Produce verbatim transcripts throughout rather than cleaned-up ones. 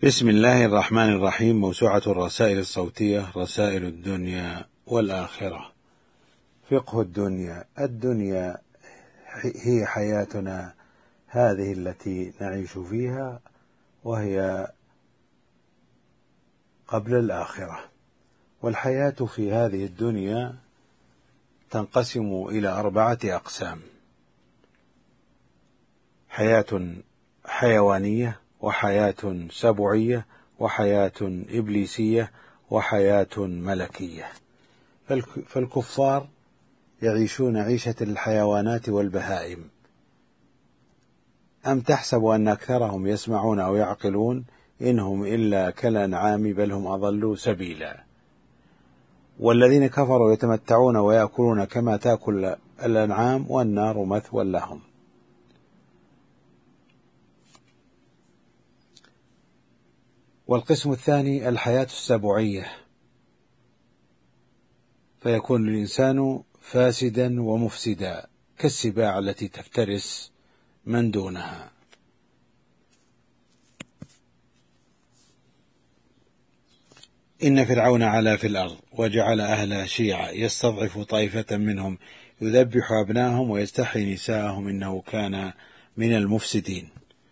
بسم الله الرحمن الرحيم. موسوعة الرسائل الصوتية رسائل الدنيا والآخرة. فقه الدنيا. الدنيا هي حياتنا هذه التي نعيش فيها، وهي قبل الآخرة. والحياة في هذه الدنيا تنقسم إلى أربعة أقسام: حياة حيوانية، وحياة سبعية، وحياة إبليسية، وحياة ملكية. فالكفار يعيشون عيشة الحيوانات والبهائم. أم تحسب أن أكثرهم يسمعون أو يعقلون؟ إنهم إلا كالأنعام بل هم أضلوا سبيلا. والذين كفروا يتمتعون ويأكلون كما تأكل الأنعام، والنار مثوى لهم. والقسم الثاني الحياة السبعية، فيكون الإنسان فاسدا ومفسدا كالسباع التي تفترس من دونها. إن فرعون علا في الأرض وجعل أهلها شيعا يستضعف طائفة منهم يذبح أبناءهم ويستحيي نساءهم إنه كان من المفسدين.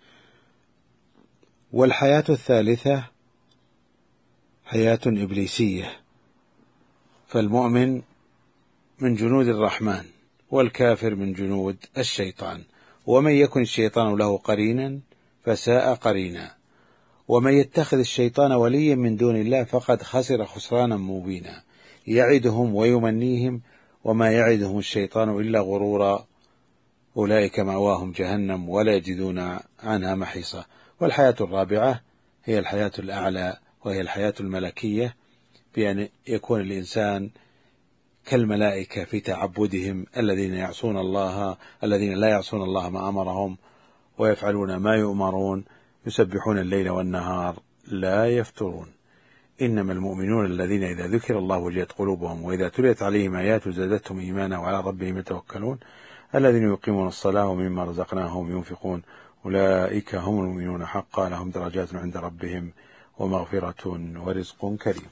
والحياة الثالثة حياة إبليسية، فالمؤمن من جنود الرحمن والكافر من جنود الشيطان. ومن يكن الشيطان له قرينا فساء قرينا، ومن يتخذ الشيطان وليا من دون الله فقد خسر خسرانا مبينا. يعدهم ويمنيهم وما يعدهم الشيطان إلا غرورا، أولئك مأواهم جهنم ولا يجدون عنها محيصا. والحياة الرابعة هي الحياة الأعلى، وهي الحياة الملكية، بأن يكون الإنسان كالملائكة في تعبدهم، الذين يعصون الله الذين لا يعصون الله ما أمرهم ويفعلون ما يؤمرون، يسبحون الليل والنهار لا يفترون. إنما المؤمنون الذين إذا ذكر الله وجلت قلوبهم وإذا تليت عليهم آياته زادتهم إيمانا وعلى ربهم يتوكلون الذين يقيمون الصلاة ومما رزقناهم ينفقون أولئك هم المؤمنون حقا لهم درجات عند ربهم ومغفرة ورزق كريم.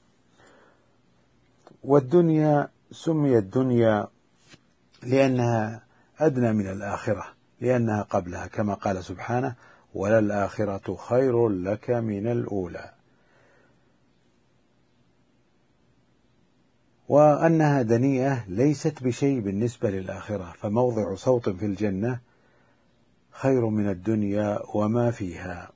والدنيا سميت دنيا لأنها أدنى من الآخرة، لأنها قبلها، كما قال سبحانه: وللآخرة خير لك من الأولى. وأنها دنيئة ليست بشيء بالنسبة للآخرة، فموضع صوت في الجنة خير من الدنيا وما فيها.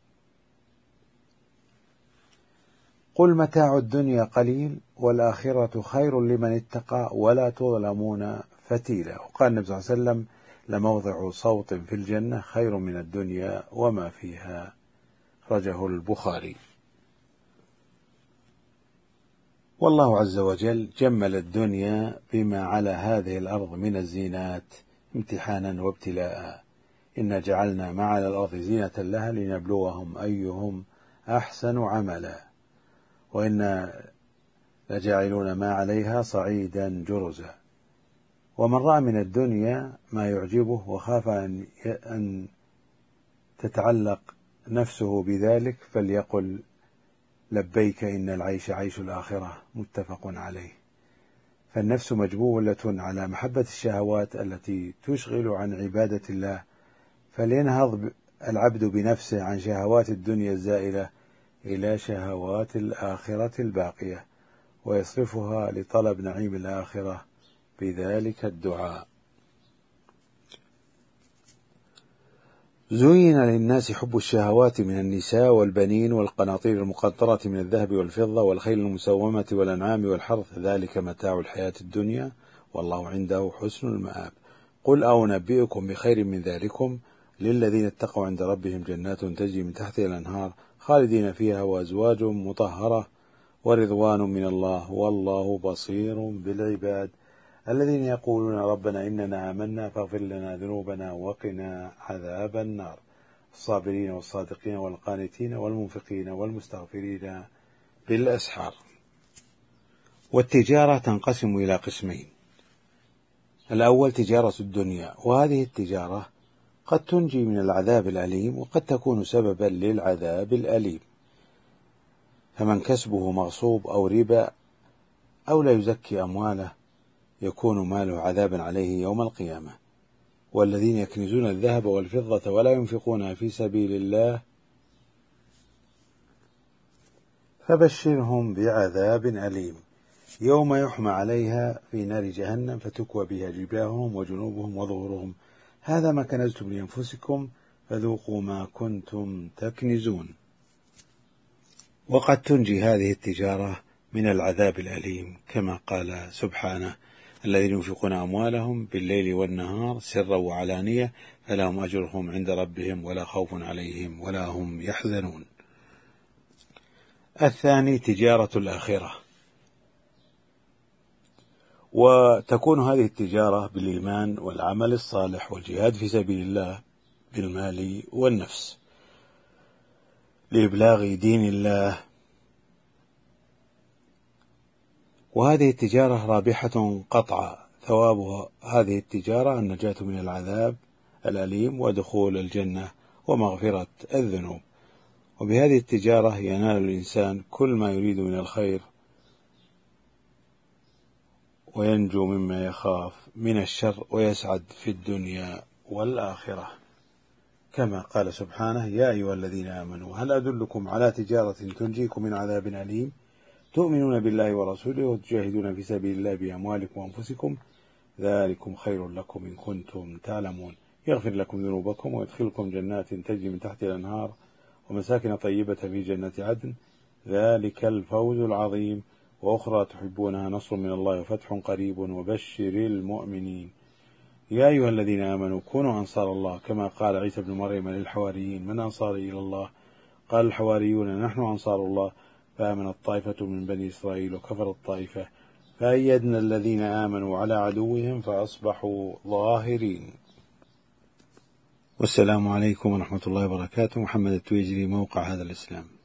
قل متاع الدنيا قليل والآخرة خير لمن اتقى ولا تظلمون فتيلا. وقال النبي صلى الله عليه وسلم: لموضع صوت في الجنة خير من الدنيا وما فيها. رجه البخاري. والله عز وجل جمل الدنيا بما على هذه الأرض من الزينات امتحانا وابتلاء. إنا جعلنا ما على الأرض زينة لها لنبلوهم أيهم أحسن عملا، وإنا لجاعلون ما عليها صعيدا جرزا. ومن رأى من الدنيا ما يعجبه وخاف أن تتعلق نفسه بذلك فليقل: لبيك إن العيش عيش الآخرة. متفق عليه. فالنفس مجبولة على محبة الشهوات التي تشغل عن عبادة الله، فلينهض العبد بنفسه عن شهوات الدنيا الزائلة إلى شهوات الآخرة الباقية، ويصرفها لطلب نعيم الآخرة بذلك الدعاء. زين للناس حب الشهوات من النساء والبنين والقناطير المقنطرة من الذهب والفضة والخيل المسومة والأنعام والحرث، ذلك متاع الحياة الدنيا والله عنده حسن المآب. قل أنبئكم بخير من ذلكم للذين اتقوا عند ربهم جنات تجري من تحتها الأنهار خالدين فيها وأزواج مطهرة ورضوان من الله والله بصير بالعباد. الذين يقولون ربنا إننا آمنا فاغفر لنا ذنوبنا وقنا عذاب النار. الصابرين والصادقين والقانتين والمنفقين والمستغفرين بالأسحار. والتجارة تنقسم إلى قسمين: الأول تجارة الدنيا، وهذه التجارة قد تنجي من العذاب الأليم وقد تكون سببا للعذاب الأليم، فمن كسبه مغصوب أو ربا أو لا يزكي أمواله يكون ماله عذابا عليه يوم القيامة. والذين يكنزون الذهب والفضة ولا ينفقونها في سبيل الله فبشرهم بعذاب أليم يوم يحمى عليها في نار جهنم فتكوى بها جباههم وجنوبهم وظهورهم هذا ما كنزتم لأنفسكم فذوقوا ما كنتم تكنزون. وقد تنجي هذه التجارة من العذاب الأليم كما قال سبحانه: الذين ينفقون أموالهم بالليل والنهار سرا وعلانية فلهم أجرهم عند ربهم ولا خوف عليهم ولا هم يحزنون. الثاني تجارة الآخرة، وتكون هذه التجارة بالإيمان والعمل الصالح والجهاد في سبيل الله بالمال والنفس لإبلاغ دين الله. وهذه التجارة رابحة قطعا، ثوابها هذه التجارة النجاة من العذاب الأليم ودخول الجنة ومغفرة الذنوب. وبهذه التجارة ينال الإنسان كل ما يريد من الخير وينجو مما يخاف من الشر ويسعد في الدنيا والآخرة، كما قال سبحانه: يا أيها الذين آمنوا هل أدلكم على تجارة تنجيكم من عذاب أليم تؤمنون بالله ورسوله وتجاهدون في سبيل الله بأموالكم وأنفسكم ذلكم خير لكم إن كنتم تعلمون يغفر لكم ذنوبكم ويدخلكم جنات تجري من تحتها الأنهار ومساكن طيبة في جنة عدن ذلك الفوز العظيم وأخرى تحبونها نصر من الله وفتح قريب وبشر المؤمنين. يا أيها الذين آمنوا كونوا أنصار الله كما قال عيسى بن مريم للحواريين: من أنصاري إلى الله؟ قال الحواريون: نحن أنصار الله. فآمنت طائفة من بني إسرائيل وكفرت طائفة فأيدنا الذين آمنوا على عدوهم فأصبحوا ظاهرين. والسلام عليكم ورحمة الله وبركاته. محمد التويجري، موقع هذا الإسلام.